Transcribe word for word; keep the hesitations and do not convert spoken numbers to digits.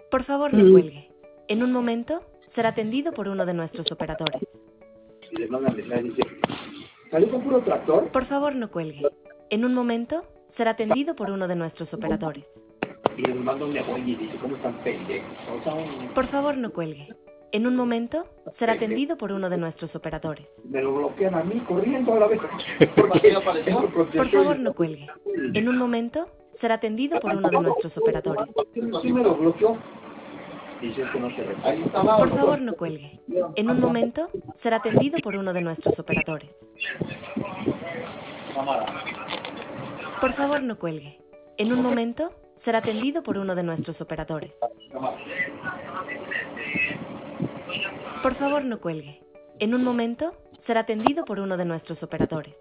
Por favor, no cuelgue. En un momento, será atendido por uno de nuestros operadores. Le mandan mensaje y dice, ¿salió con puro tractor? Por favor, no cuelgue. En un momento, será atendido por uno de nuestros operadores. Y les manda un emoji y dice, ¿cómo están pendejos? O sea, un... Por favor, no cuelgue. En un momento, será atendido por uno de nuestros operadores. Me lo bloquean a mí corriendo a la vez. Porque Por favor, no cuelgue. En un momento, será atendido por uno de nuestros operadores. Sí me lo bloqueó. Dice que no se repite. Ahí está la Por favor, no cuelgue. En un momento, será atendido por uno de nuestros operadores. Por favor, no cuelgue. En un momento, será atendido por uno de nuestros operadores. Por favor, no cuelgue. En un momento, será atendido por uno de nuestros operadores.